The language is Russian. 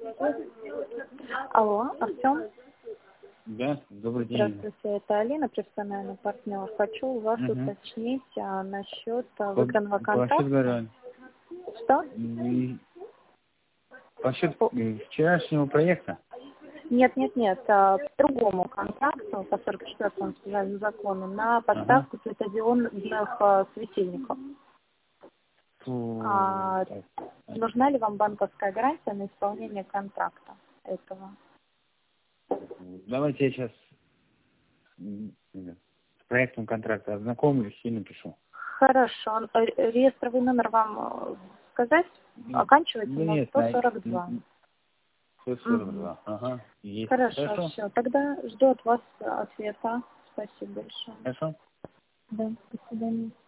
Алло, Артем. Да, добрый день. Здравствуйте, это Алина, профессиональный партнер. Хочу у вас уточнить насчет выигранного По контракта. счет говорю, Что? по счет вчерашнего проекта. Нет, по другому контракту, по 44-му федеральному закону, на поставку светодиодных светильников. Нужна ли вам банковская гарантия на исполнение контракта этого? Давайте я сейчас с проектом контракта ознакомлюсь и напишу. Хорошо. Реестровый номер вам сказать? Оканчивается на 142. 142, ага. Есть. Хорошо, все. Тогда жду от вас ответа. Спасибо большое. Хорошо. Да, до свидания.